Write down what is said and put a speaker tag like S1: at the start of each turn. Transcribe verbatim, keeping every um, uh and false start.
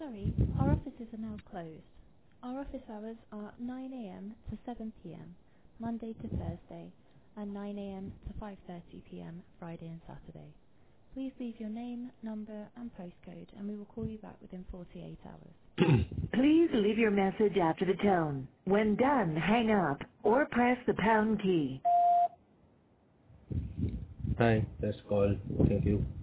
S1: Sorry, our offices are now closed. Our office hours are nine a m to seven p m, Monday to Thursday, and nine a m to five thirty p m, Friday and Saturday. Please leave your name, number, and postcode, and we will call you back within forty-eight hours.
S2: Please leave your message after the tone. When done, hang up or press the pound key.
S3: Hi, that's call. Thank you.